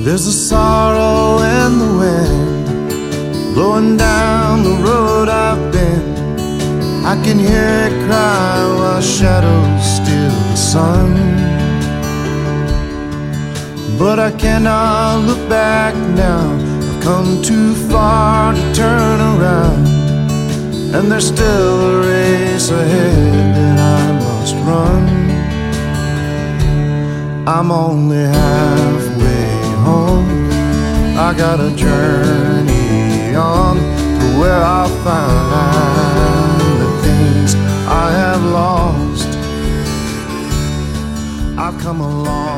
There's a sorrow in the wind blowing down the road I've been. I can hear it cry while shadows steal the sun. But I cannot look back now. I've come too far to turn around, and there's still a race ahead that I must run. I'm only halfway home. I got a journey on to where I'll find the things I have lost. I've come a long